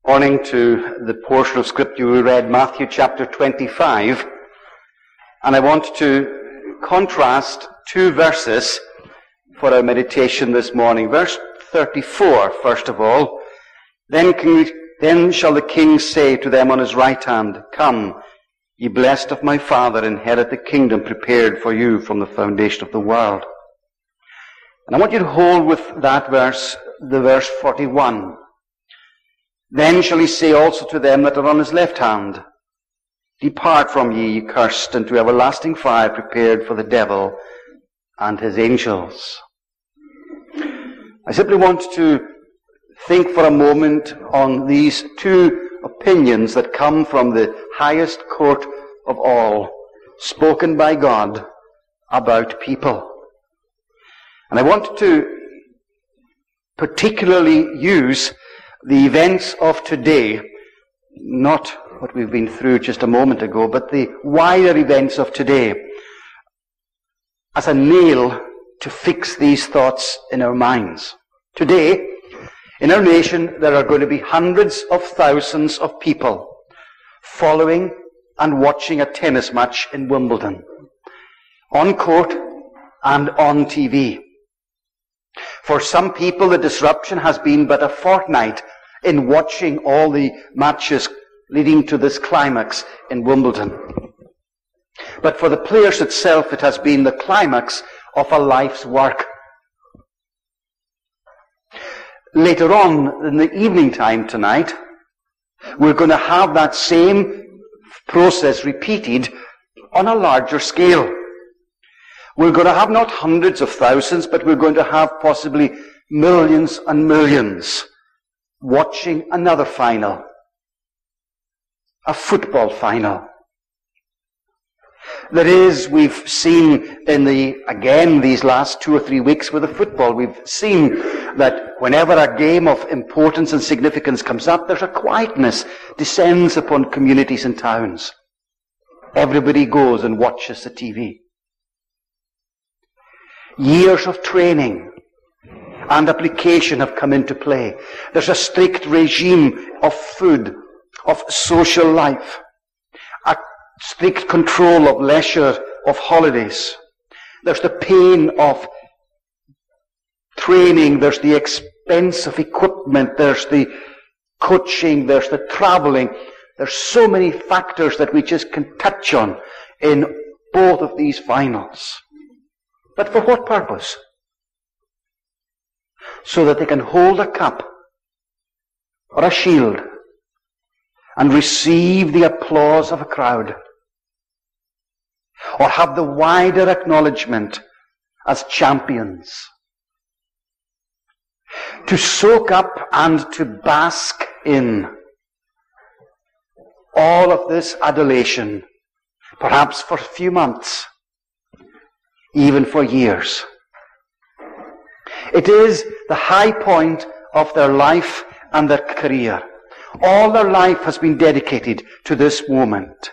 Morning to the portion of scripture we read, Matthew chapter 25, and I want to contrast two verses for our meditation this morning. Verse 34, first of all, Then shall the king say to them on his right hand, Come, ye blessed of my Father, inherit the kingdom prepared for you from the foundation of the world. And I want you to hold with that verse, the verse 41. Then shall he say also to them that are on his left hand, Depart from ye, ye cursed, into everlasting fire prepared for the devil and his angels. I simply want to think for a moment on these two opinions that come from the highest court of all, spoken by God about people. And I want to particularly use the events of today, not what we've been through just a moment ago, but the wider events of today, as a nail to fix these thoughts in our minds. Today, in our nation, there are going to be hundreds of thousands of people following and watching a tennis match in Wimbledon, on court and on TV. For some people, the disruption has been but a fortnight in watching all the matches leading to this climax in Wimbledon. But for the players itself, it has been the climax of a life's work. Later on, in the evening time tonight, we're going to have that same process repeated on a larger scale. We're going to have not hundreds of thousands, but we're going to have possibly millions and millions watching another final. A football final. That is, we've seen again these last 2 or 3 weeks with the football, we've seen that whenever a game of importance and significance comes up, there's a quietness descends upon communities and towns. Everybody goes and watches the TV. Years of training and application have come into play. There's a strict regime of food, of social life, a strict control of leisure, of holidays. There's the pain of training, there's the expense of equipment, there's the coaching, there's the traveling. There's so many factors that we just can touch on in both of these finals. But for what purpose? So that they can hold a cup or a shield and receive the applause of a crowd, or have the wider acknowledgement as champions. To soak up and to bask in all of this adulation, perhaps for a few months, even for years. It is the high point of their life and their career. All their life has been dedicated to this moment.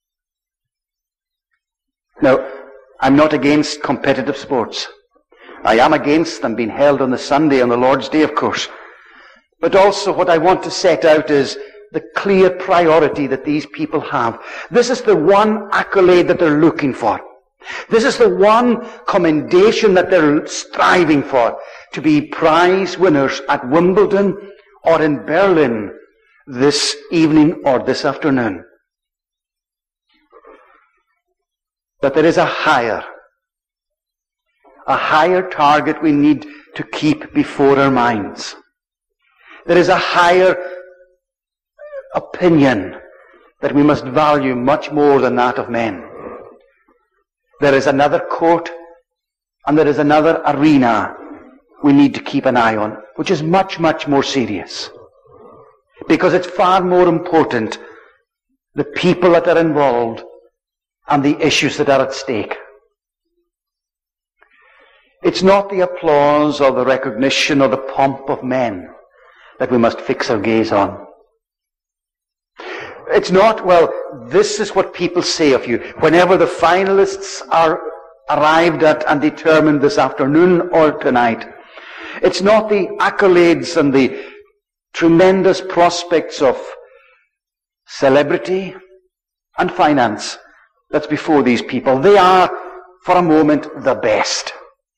Now, I'm not against competitive sports. I am against them being held on the Sunday, on the Lord's Day, of course. But also what I want to set out is the clear priority that these people have. This is the one accolade that they're looking for. This is the one commendation that they're striving for, to be prize winners at Wimbledon or in Berlin this evening or this afternoon. But there is a higher target we need to keep before our minds. There is a higher opinion that we must value much more than that of men. There is another court and there is another arena we need to keep an eye on, which is much, much more serious. Because it's far more important, the people that are involved and the issues that are at stake. It's not the applause or the recognition or the pomp of men that we must fix our gaze on. It's not, well, this is what people say of you. Whenever the finalists are arrived at and determined this afternoon or tonight, it's not the accolades and the tremendous prospects of celebrity and finance that's before these people. They are, for a moment, the best.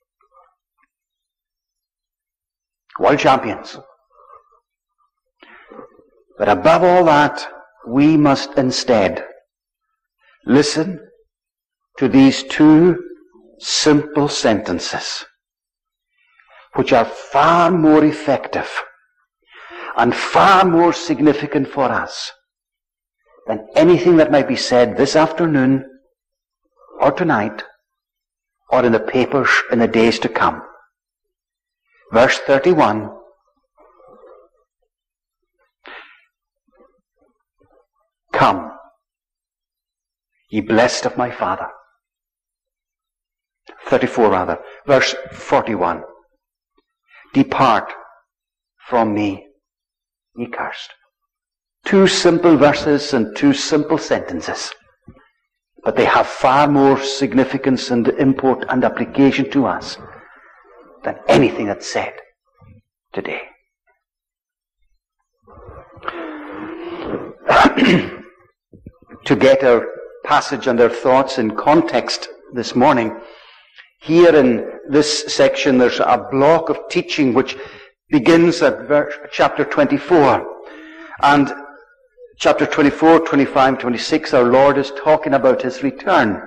World champions. But above all that, we must instead listen to these two simple sentences, which are far more effective and far more significant for us than anything that might be said this afternoon or tonight or in the papers in the days to come. Verse 31. Come, ye blessed of my Father. 34 rather. Verse 41. Depart from me, ye cursed. Two simple verses and two simple sentences. But they have far more significance and import and application to us than anything that's said today. To get our passage and our thoughts in context this morning, here in this section there's a block of teaching which begins at chapter 24. And chapter 24, 25, 26, our Lord is talking about His return.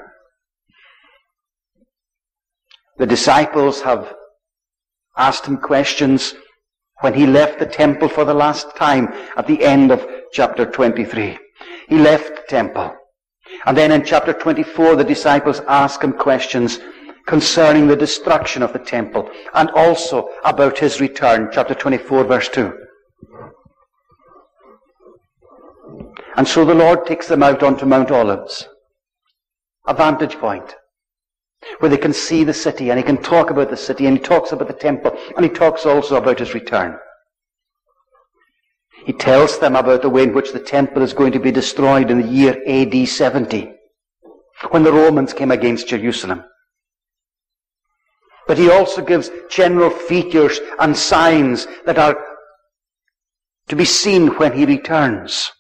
The disciples have asked Him questions when He left the temple for the last time at the end of chapter 23. He left the temple. And then in chapter 24, the disciples ask Him questions concerning the destruction of the temple and also about His return, chapter 24, verse 2. And so the Lord takes them out onto Mount Olives, a vantage point, where they can see the city and He can talk about the city, and He talks about the temple, and He talks also about His return. He tells them about the way in which the temple is going to be destroyed in the year AD 70, when the Romans came against Jerusalem. But He also gives general features and signs that are to be seen when He returns.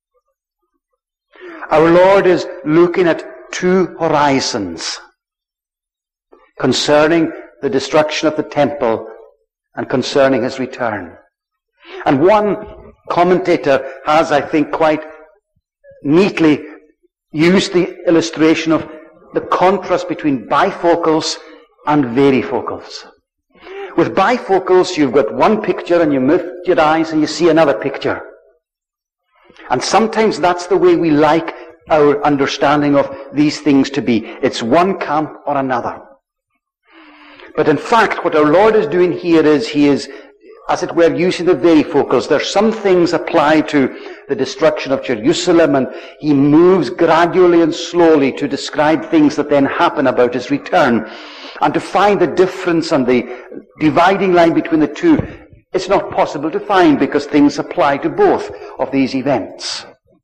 Our Lord is looking at two horizons concerning the destruction of the temple and concerning His return. And one commentator has, I think, quite neatly used the illustration of the contrast between bifocals and varifocals. With bifocals, you've got one picture and you move your eyes and you see another picture. And sometimes that's the way we like our understanding of these things to be. It's one camp or another. But in fact, what our Lord is doing here is He is, as it were, using the varifocals. There's some things applied to the destruction of Jerusalem, and He moves gradually and slowly to describe things that then happen about His return. And to find the difference and the dividing line between the two, it's not possible to find because things apply to both of these events.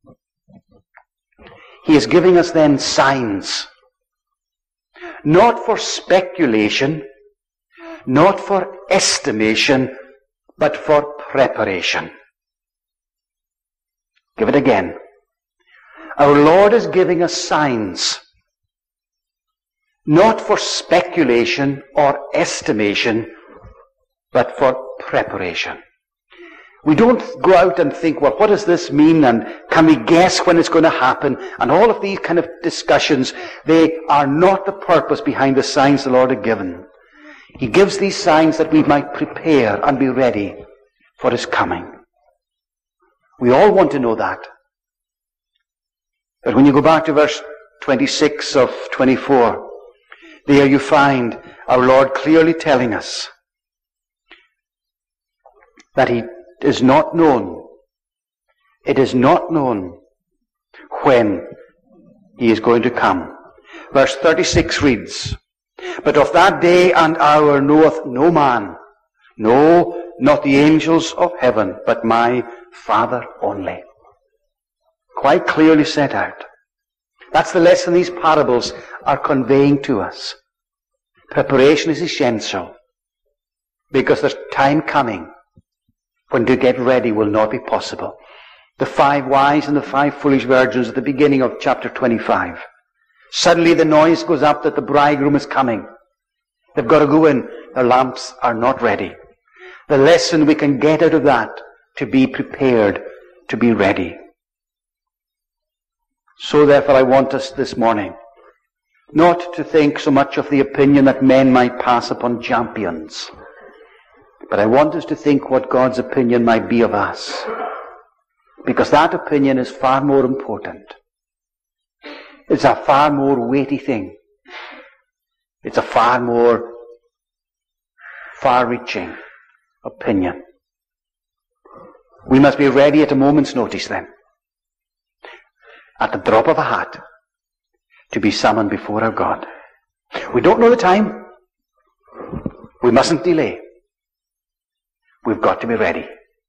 He is giving us then signs, not for speculation, not for estimation, but for preparation. Give it again. Our Lord is giving us signs, not for speculation or estimation, but for preparation. We don't go out and think, well, what does this mean, and can we guess when it's going to happen? And all of these kind of discussions, they are not the purpose behind the signs the Lord had given. He gives these signs that we might prepare and be ready for His coming. We all want to know that. But when you go back to verse 26 of 24, there you find our Lord clearly telling us that it is not known when He is going to come. Verse 36 reads, But of that day and hour knoweth no man, no, not the angels of heaven, but my Father only. Quite clearly set out. That's the lesson these parables are conveying to us. Preparation is essential, because there's time coming when to get ready will not be possible. The 5 wise and the 5 foolish virgins at the beginning of chapter 25. Suddenly the noise goes up that the bridegroom is coming. They've got to go in. Their lamps are not ready. The lesson we can get out of that, to be prepared, to be ready. So therefore I want us this morning not to think so much of the opinion that men might pass upon champions, but I want us to think what God's opinion might be of us, because that opinion is far more important. It's a far more weighty thing. It's a far more far-reaching opinion. We must be ready at a moment's notice then, at the drop of a hat, to be summoned before our God. We don't know the time. We mustn't delay. We've got to be ready.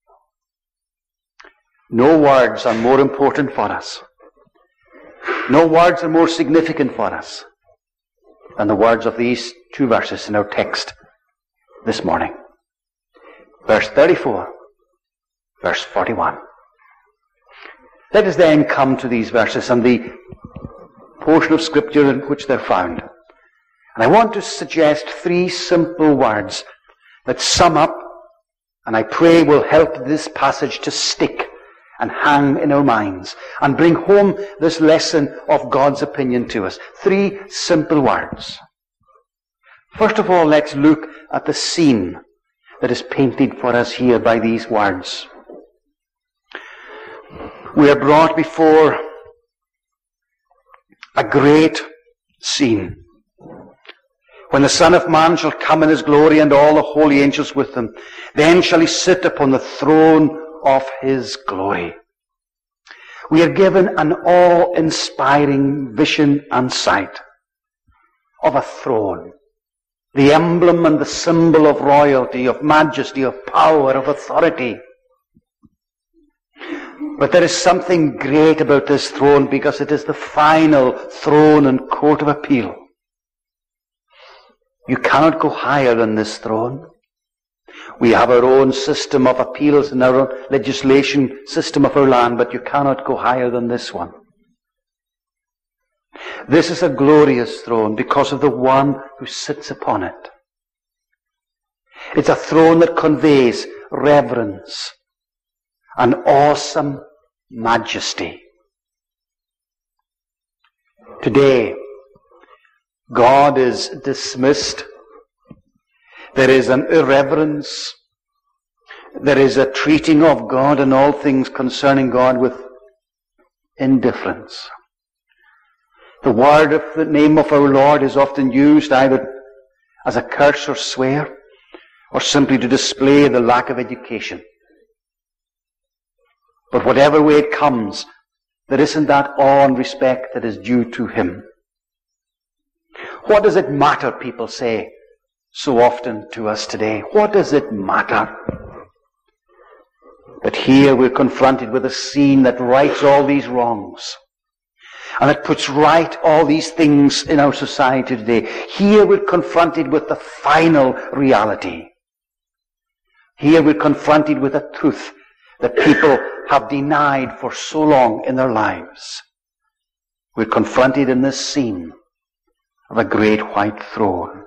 No words are more important for us. No words are more significant for us than the words of these 2 verses in our text this morning. Verse 34, verse 41. Let us then come to these verses and the portion of Scripture in which they're found. And I want to suggest 3 simple words that sum up, and I pray will help this passage to stick and hang in our minds and bring home this lesson of God's opinion to us. 3 simple words. First of all, let's look at the scene that is painted for us here by these words. We are brought before a great scene. When the Son of Man shall come in his glory and all the holy angels with him, then shall he sit upon the throne of his glory. We are given an awe-inspiring vision and sight of a throne, the emblem and the symbol of royalty, of majesty, of power, of authority. But there is something great about this throne because it is the final throne and court of appeal. You cannot go higher than this throne. We have our own system of appeals and our own legislation system of our land, but you cannot go higher than this one. This is a glorious throne because of the one who sits upon it. It's a throne that conveys reverence and awesome majesty. Today, God is dismissed. There is an irreverence. There is a treating of God and all things concerning God with indifference. The word of the name of our Lord is often used either as a curse or swear, or simply to display the lack of education. But whatever way it comes, there isn't that awe and respect that is due to him. What does it matter, people say so often to us today? What does it matter? But here we're confronted with a scene that rights all these wrongs. And it puts right all these things in our society today. Here we're confronted with the final reality. Here we're confronted with a truth that people have denied for so long in their lives. We're confronted in this scene of a great white throne.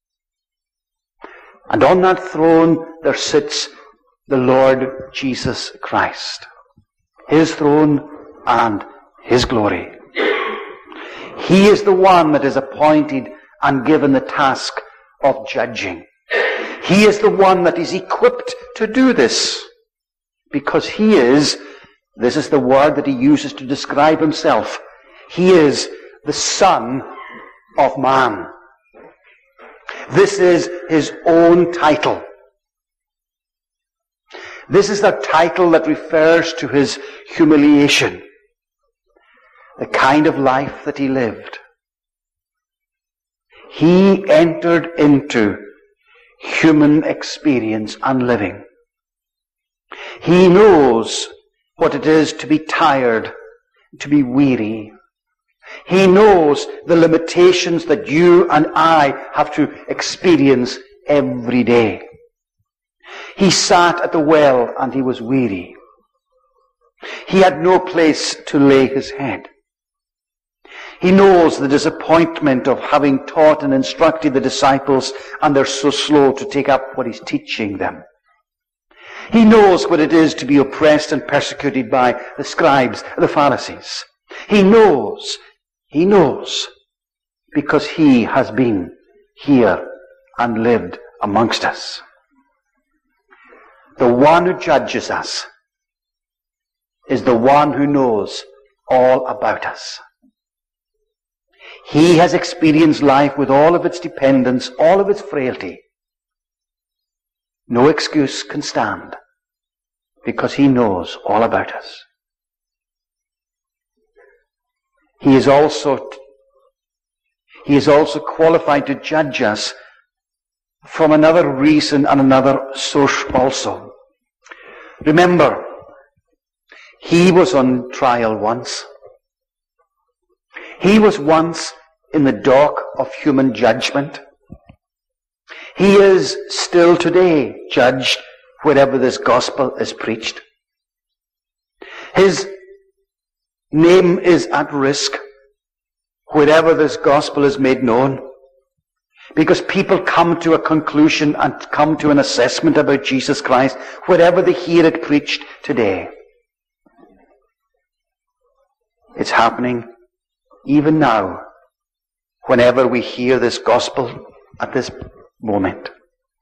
And on that throne there sits the Lord Jesus Christ. His throne and his glory. He is the one that is appointed and given the task of judging. He is the one that is equipped to do this. Because he is, this is the word that he uses to describe himself, he is the Son of Man. This is his own title. This is the title that refers to his humiliation, the kind of life that he lived. He entered into human experience and living. He knows what it is to be tired, to be weary. He knows the limitations that you and I have to experience every day. He sat at the well and he was weary. He had no place to lay his head. He knows the disappointment of having taught and instructed the disciples, and they're so slow to take up what he's teaching them. He knows what it is to be oppressed and persecuted by the scribes, the Pharisees. He knows, because he has been here and lived amongst us. The one who judges us is the one who knows all about us. He has experienced life with all of its dependence, all of its frailty. No excuse can stand, because he knows all about us. He is also qualified to judge us from another reason and another source also. Remember, he was on trial once. He was once in the dock of human judgment. He is still today judged wherever this gospel is preached. His name is at risk wherever this gospel is made known, because people come to a conclusion and come to an assessment about Jesus Christ wherever they hear it preached today. It's happening even now, whenever we hear this gospel at this moment.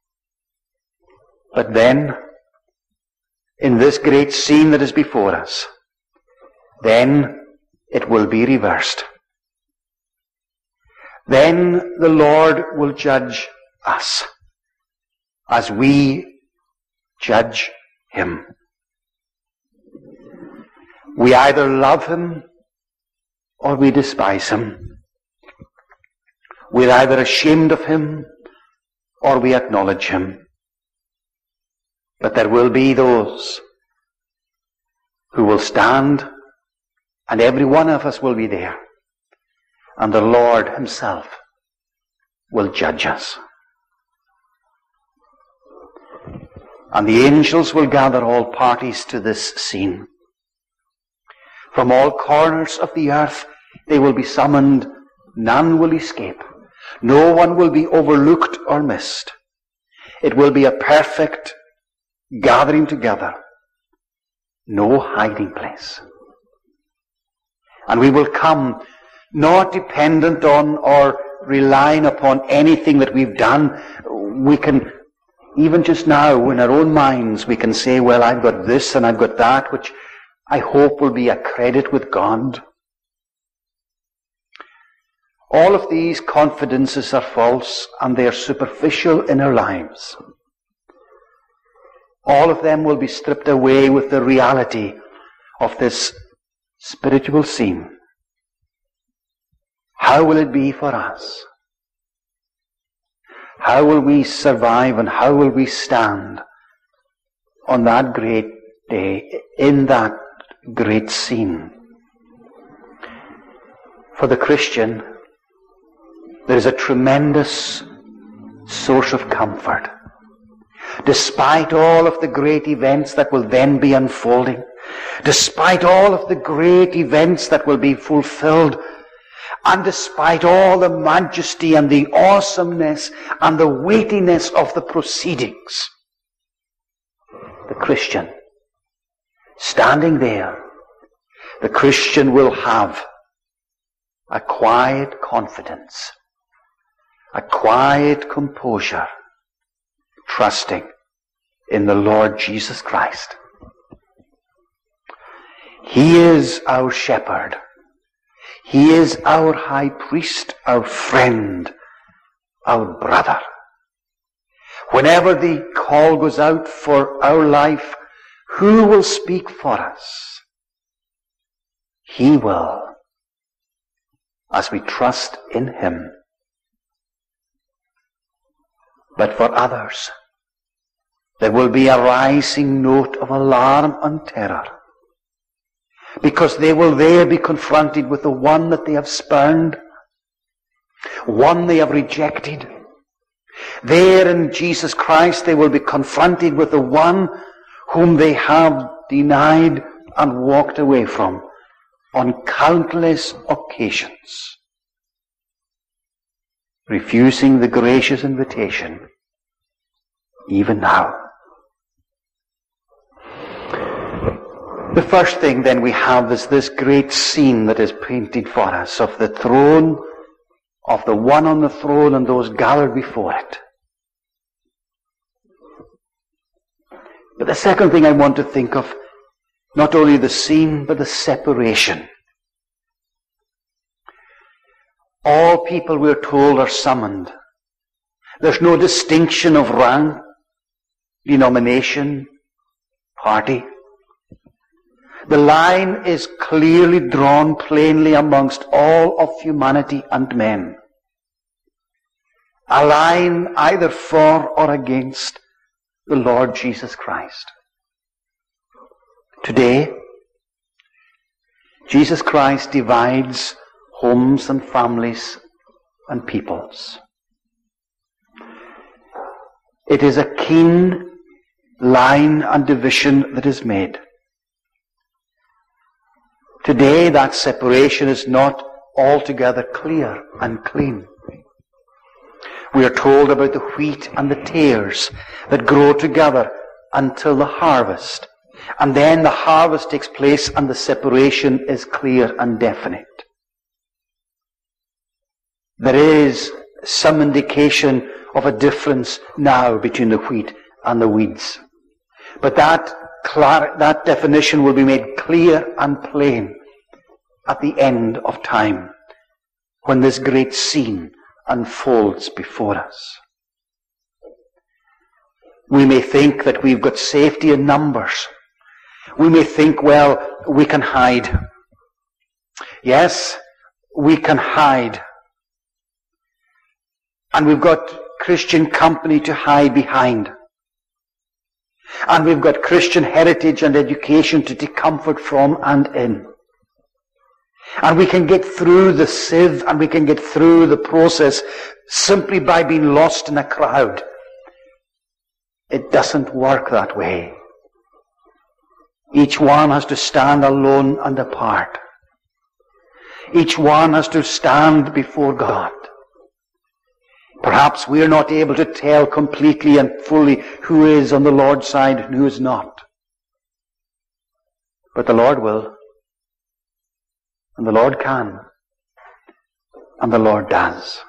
But then, in this great scene that is before us, then it will be reversed. Then the Lord will judge us as we judge him. We either love him or we despise him. We're either ashamed of him or we acknowledge him. But there will be those who will stand, and every one of us will be there, and the Lord himself will judge us. And the angels will gather all parties to this scene. From all corners of the earth they will be summoned. None will escape. No one will be overlooked or missed. It will be a perfect gathering together. No hiding place. And we will come not dependent on or relying upon anything that we've done. We can, even just now in our own minds, we can say, well, I've got this and I've got that, which I hope will be a credit with God. All of these confidences are false and they are superficial in our lives. All of them will be stripped away with the reality of this spiritual scene. How will it be for us? How will we survive and how will we stand on that great day, in that great scene? For the Christian, there is a tremendous source of comfort. Despite all of the great events that will then be unfolding, despite all of the great events that will be fulfilled, and despite all the majesty and the awesomeness and the weightiness of the proceedings, the Christian, standing there, the Christian will have a quiet confidence, a quiet composure, trusting in the Lord Jesus Christ. He is our shepherd. He is our high priest, our friend, our brother. Whenever the call goes out for our life, who will speak for us? He will, as we trust in him. But for others, there will be a rising note of alarm and terror, because they will there be confronted with the one that they have spurned, one they have rejected, There in Jesus Christ they will be confronted with the one whom they have denied and walked away from on countless occasions, refusing the gracious invitation even now. The first thing then we have is this great scene that is painted for us of the throne, of the one on the throne and those gathered before it. But the second thing I want to think of, not only the scene, but the separation. All people, we're told, are summoned. There's no distinction of rank, denomination, party. The line is clearly drawn plainly amongst all of humanity and men. A line either for or against the Lord Jesus Christ. Today, Jesus Christ divides homes and families and peoples. It is a keen line and division that is made. Today, that separation is not altogether clear and clean. We are told about the wheat and the tares that grow together until the harvest. And then the harvest takes place and the separation is clear and definite. There is some indication of a difference now between the wheat and the weeds. But that definition will be made clear and plain at the end of time, when this great scene unfolds before us. We may think that we've got safety in numbers. We may think, well, we can hide. Yes, we can hide. And we've got Christian company to hide behind. And we've got Christian heritage and education to take comfort from and in. And we can get through the sieve and we can get through the process simply by being lost in a crowd. It doesn't work that way. Each one has to stand alone and apart. Each one has to stand before God. Perhaps we are not able to tell completely and fully who is on the Lord's side and who is not. But the Lord will. And the Lord can. And the Lord does.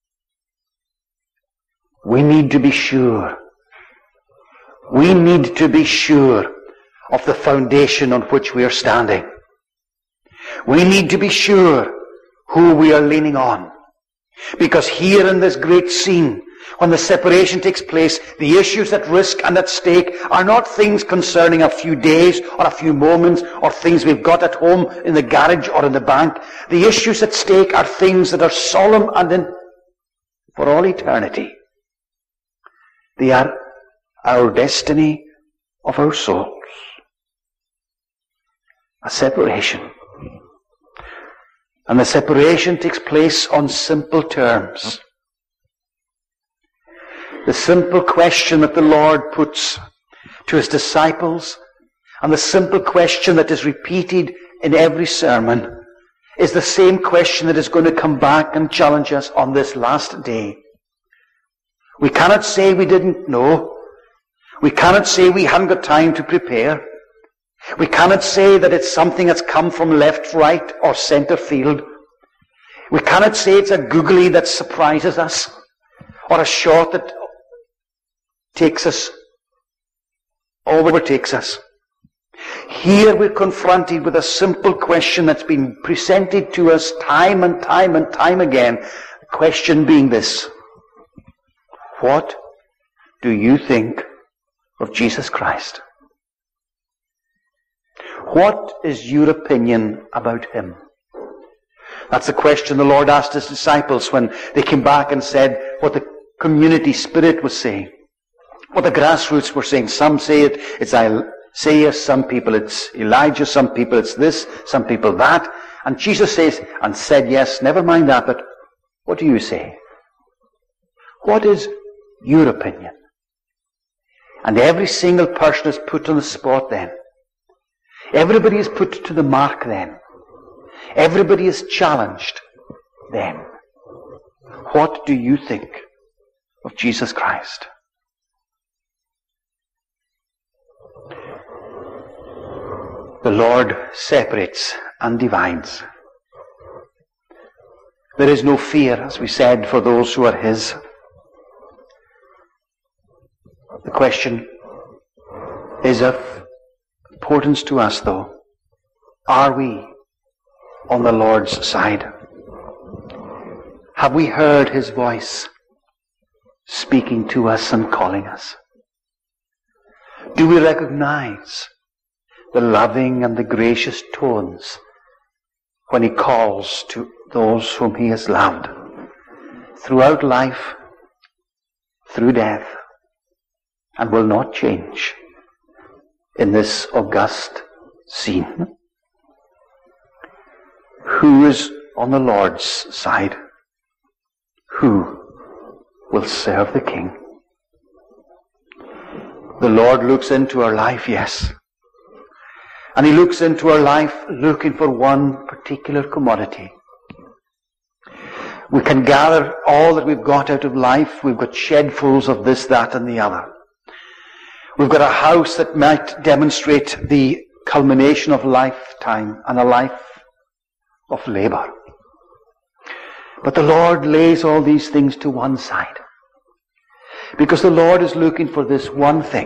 We need to be sure. We need to be sure of the foundation on which we are standing. We need to be sure who we are leaning on. Because here in this great scene, when the separation takes place, the issues at risk and at stake are not things concerning a few days or a few moments or things we've got at home in the garage or in the bank. The issues at stake are things that are solemn and for all eternity. They are our destiny of our souls. A separation. And the separation takes place on simple terms. The simple question that the Lord puts to His disciples, and the simple question that is repeated in every sermon, is the same question that is going to come back and challenge us on this last day. We cannot say we didn't know. We cannot say we hadn't got time to prepare. We cannot say that it's something that's come from left, right, or center field. We cannot say it's a googly that surprises us, or a shot that takes us, overtakes us. Here we're confronted with a simple question that's been presented to us time and time and time again. The question being this: what do you think of Jesus Christ? What is your opinion about Him? That's the question the Lord asked His disciples when they came back and said what the community spirit was saying, what the grassroots were saying. Some say it's Isaiah, some people it's Elijah, some people it's this, some people that. And Jesus says, and said, yes, never mind that, but what do you say? What is your opinion. And every single person is put on the spot then. Everybody is put to the mark then. Everybody is challenged then. What do you think of Jesus Christ? The Lord separates and divides. There is no fear, as we said, for those who are His. The question is of importance to us, though. Are we on the Lord's side? Have we heard His voice speaking to us and calling us? Do we recognize the loving and the gracious tones when He calls to those whom He has loved throughout life, through death, and will not change in this august scene? Who is on the Lord's side? Who will serve the King? The Lord looks into our life, yes. And He looks into our life looking for one particular commodity. We can gather all that we've got out of life. We've got shedfuls of this, that, and the other. We've got a house that might demonstrate the culmination of lifetime and a life of labor. But the Lord lays all these things to one side, because the Lord is looking for this one thing,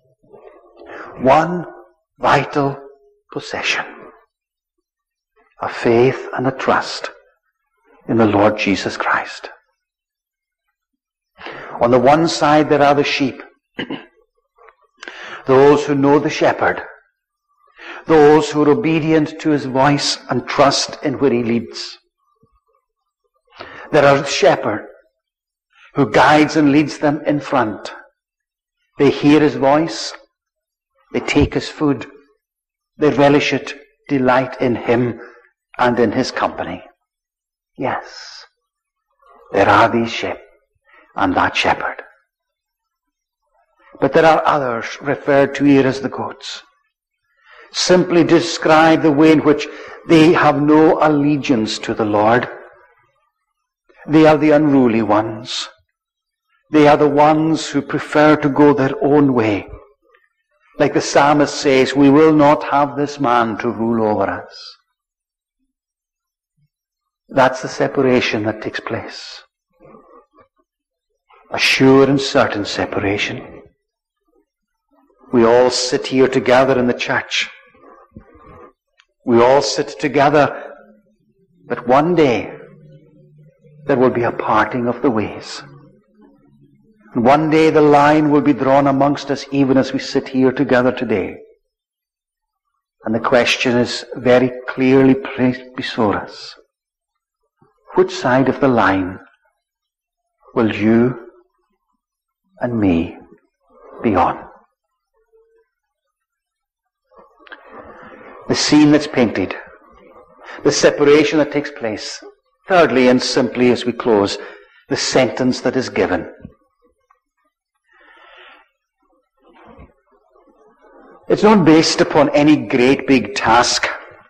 one vital possession, a faith and a trust in the Lord Jesus Christ. On the one side there are the sheep, those who know the shepherd, those who are obedient to His voice and trust in where He leads. There are the shepherd who guides and leads them in front. They hear His voice, they take His food, they relish it, delight in Him and in His company. Yes, there are these sheep and that shepherd. But there are others referred to here as the goats. Simply describe the way in which they have no allegiance to the Lord. They are the unruly ones. They are the ones who prefer to go their own way. Like the psalmist says, we will not have this man to rule over us. That's the separation that takes place. A sure and certain separation. We all sit here together in the church. We all sit together, but one day there will be a parting of the ways. And one day the line will be drawn amongst us, even as we sit here together today. And the question is very clearly placed before us. Which side of the line will you and me be on? The scene that's painted, the separation that takes place. Thirdly, and simply as we close, the sentence that is given. It's not based upon any great big task.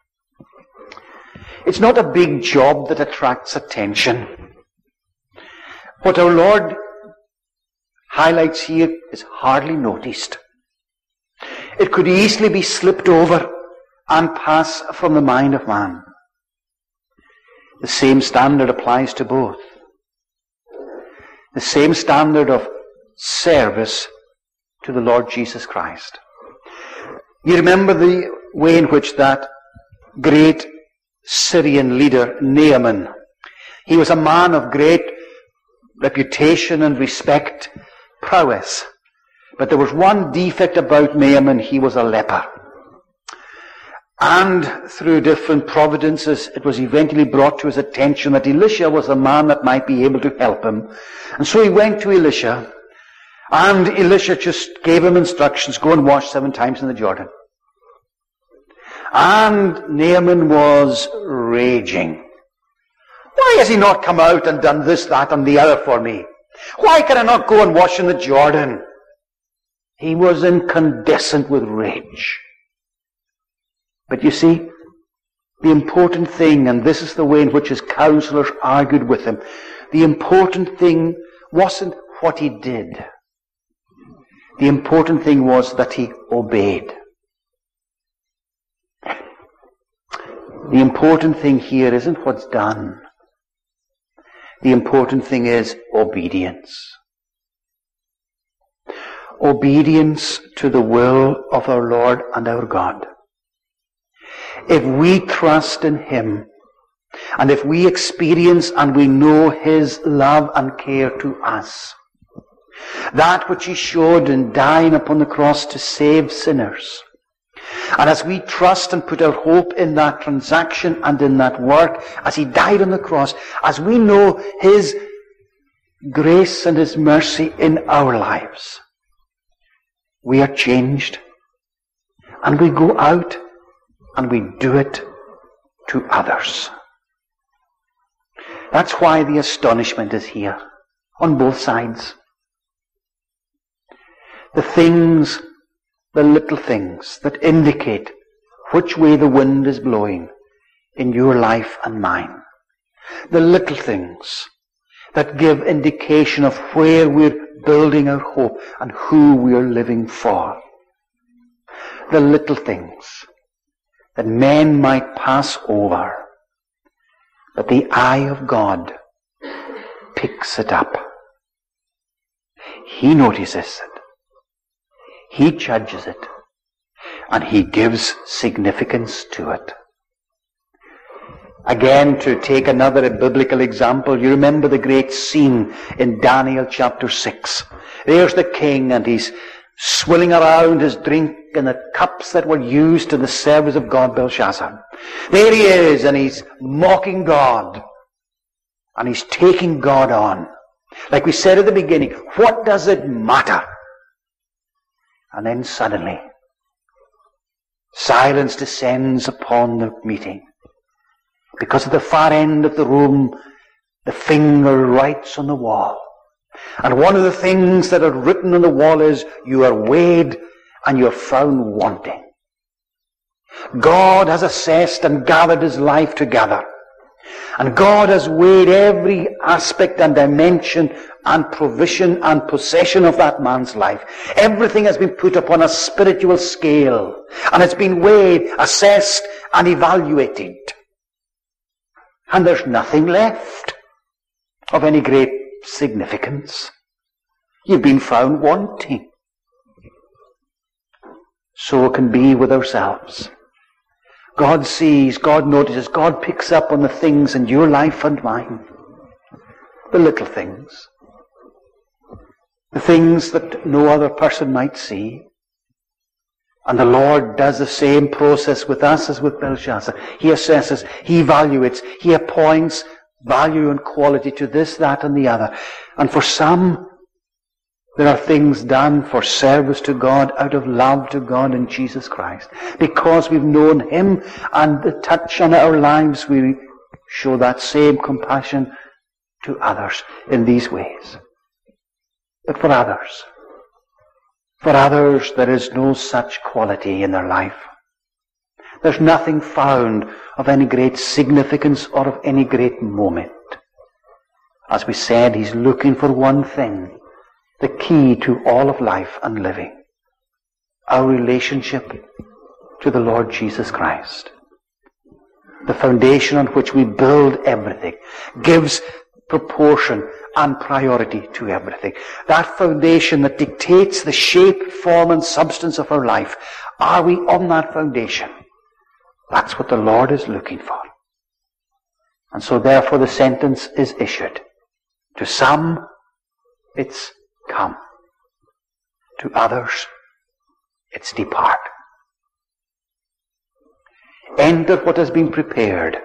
It's not a big job that attracts attention. What our Lord highlights here is hardly noticed. It could easily be slipped over and pass from the mind of man. The same standard applies to both. The same standard of service to the Lord Jesus Christ. You remember the way in which that great Syrian leader, Naaman, he was a man of great reputation and respect, prowess. But there was one defect about Naaman: he was a leper. And through different providences, it was eventually brought to his attention that Elisha was a man that might be able to help him. And so he went to Elisha, and Elisha just gave him instructions: go and wash 7 times in the Jordan. And Naaman was raging. Why has he not come out and done this, that, and the other for me? Why can I not go and wash in the Jordan? He was incandescent with rage. But you see, the important thing, and this is the way in which his counselors argued with him, the important thing wasn't what he did. The important thing was that he obeyed. The important thing here isn't what's done. The important thing is obedience. Obedience to the will of our Lord and our God. If we trust in Him, and if we experience and we know His love and care to us, that which He showed in dying upon the cross to save sinners, and as we trust and put our hope in that transaction and in that work, as He died on the cross, as we know His grace and His mercy in our lives, we are changed, and we go out and we do it to others. That's why the astonishment is here, on both sides. The things, the little things that indicate which way the wind is blowing in your life and mine. The little things that give indication of where we're building our hope and who we are living for. The little things that men might pass over, but the eye of God picks it up. He notices it. He judges it. And He gives significance to it. Again, to take another biblical example, you remember the great scene in Daniel chapter 6. There's the king, and he's swilling around his drink in the cups that were used in the service of God Belshazzar. There he is, and he's mocking God. And he's taking God on. Like we said at the beginning, what does it matter? And then suddenly, silence descends upon the meeting. Because at the far end of the room, the finger writes on the wall. And one of the things that are written on the wall is, you are weighed and you are found wanting. God has assessed and gathered His life together. And God has weighed every aspect and dimension and provision and possession of that man's life. Everything has been put upon a spiritual scale. And it's been weighed, assessed and evaluated. And there's nothing left of any great significance. You've been found wanting. So it can be with ourselves. God sees, God notices, God picks up on the things in your life and mine. The little things. The things that no other person might see. And the Lord does the same process with us as with Belshazzar. He assesses, He evaluates, He appoints value and quality to this, that, and the other. And for some, there are things done for service to God, out of love to God in Jesus Christ. Because we've known Him and the touch on our lives, we show that same compassion to others in these ways. But for others, there is no such quality in their life. There's nothing found of any great significance or of any great moment. As we said, He's looking for one thing, the key to all of life and living. Our relationship to the Lord Jesus Christ. The foundation on which we build everything gives proportion and priority to everything. That foundation that dictates the shape, form and substance of our life. Are we on that foundation? That's what the Lord is looking for. And so therefore the sentence is issued. To some, it's come. To others, it's depart. Enter what has been prepared.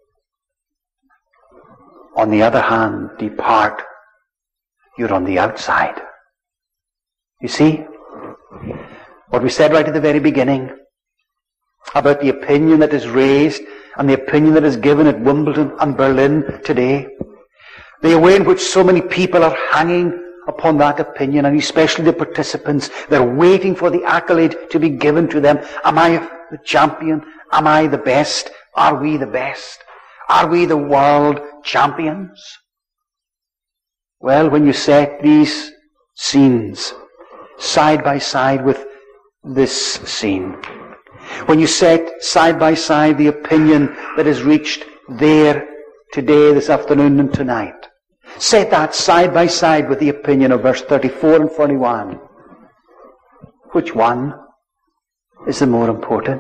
On the other hand, depart. You're on the outside. You see, what we said right at the very beginning about the opinion that is raised and the opinion that is given at Wimbledon and Berlin today. The way in which so many people are hanging upon that opinion, and especially the participants, they're waiting for the accolade to be given to them. Am I the champion? Am I the best? Are we the best? Are we the world champions? Well, when you set these scenes side by side with this scene, when you set side by side the opinion that is reached there today, this afternoon and tonight, set that side by side with the opinion of verse 34 and 41. Which one is the more important?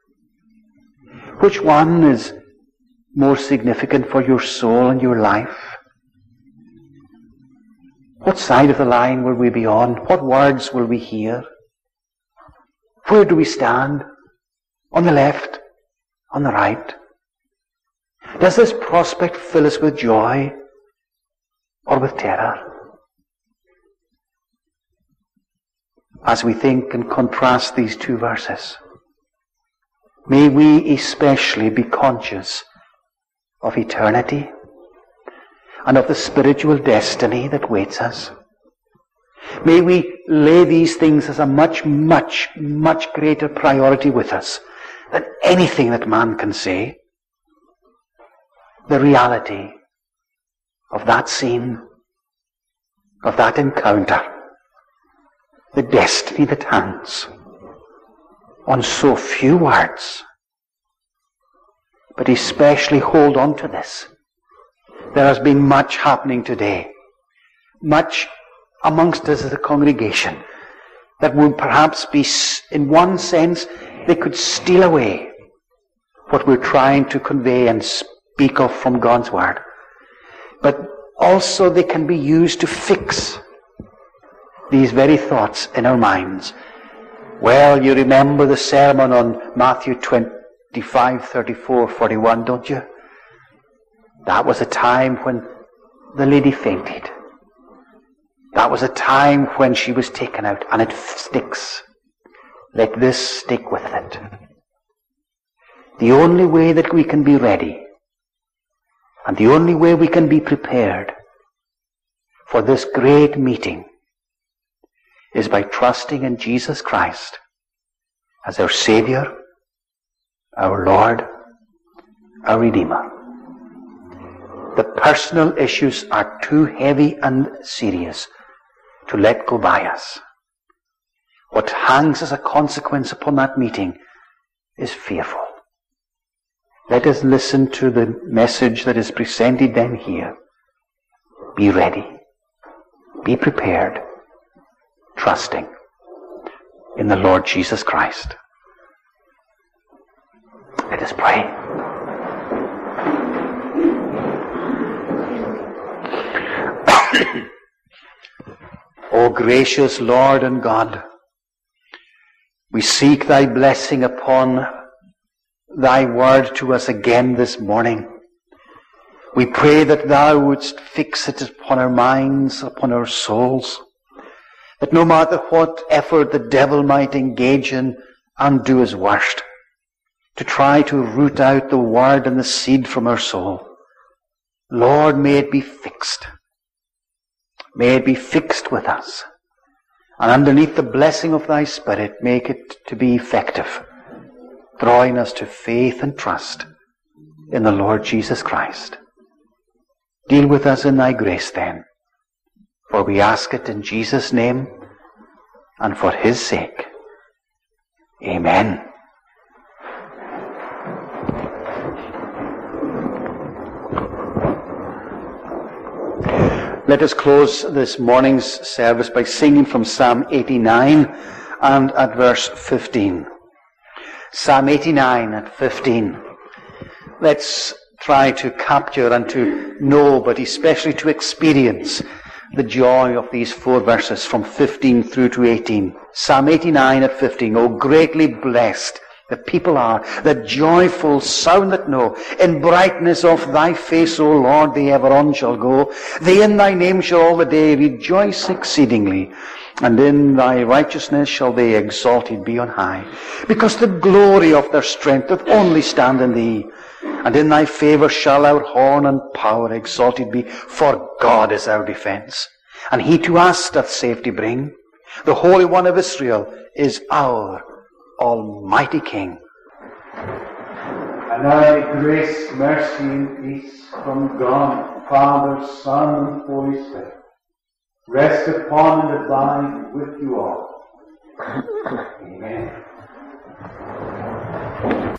Which one is more significant for your soul and your life? What side of the line will we be on? What words will we hear? Where do we stand? On the left? On the right? Does this prospect fill us with joy or with terror? As we think and contrast these two verses, may we especially be conscious of eternity and of the spiritual destiny that waits us. May we lay these things as a much, much, much greater priority with us than anything that man can say. The reality of that scene, of that encounter, the destiny that hangs on so few words. But especially hold on to this. There has been much happening today, much amongst us as a congregation that would perhaps be, in one sense, they could steal away what we're trying to convey and speak of from God's Word. But also they can be used to fix these very thoughts in our minds. Well, you remember the sermon on Matthew 25, 34, 41, don't you? That was a time when the lady fainted. That was a time when she was taken out, and it sticks. Let this stick with it. The only way that we can be ready, and the only way we can be prepared for this great meeting, is by trusting in Jesus Christ as our Savior, our Lord, our Redeemer. The personal issues are too heavy and serious to let go by us. What hangs as a consequence upon that meeting is fearful. Let us listen to the message that is presented then here. Be ready. Be prepared. Trusting in the Lord Jesus Christ. Let us pray. O gracious Lord and God, we seek Thy blessing upon Thy word to us again this morning. We pray that Thou wouldst fix it upon our minds, upon our souls, that no matter what effort the devil might engage in and do his worst to try to root out the word and the seed from our soul, Lord, may it be fixed. May it be fixed with us. And underneath the blessing of Thy Spirit, make it to be effective, drawing us to faith and trust in the Lord Jesus Christ. Deal with us in Thy grace then, for we ask it in Jesus' name and for His sake. Amen. Let us close this morning's service by singing from Psalm 89 and at verse 15. Psalm 89 at 15. Let's try to capture and to know, but especially to experience, the joy of these 4 verses from 15 through to 18. Psalm 89 at 15. Oh, greatly blessed the people are, the joyful sound that know. In brightness of Thy face, O Lord, they ever on shall go. They in Thy name shall all the day rejoice exceedingly. And in Thy righteousness shall they exalted be on high. Because the glory of their strength doth only stand in Thee. And in thy favour shall our horn and power exalted be, for God is our defence, and he to us doth safety bring. The Holy One of Israel is our Almighty King. And now grace, mercy, and peace from God, Father, Son, and Holy Spirit rest upon and abide with you all.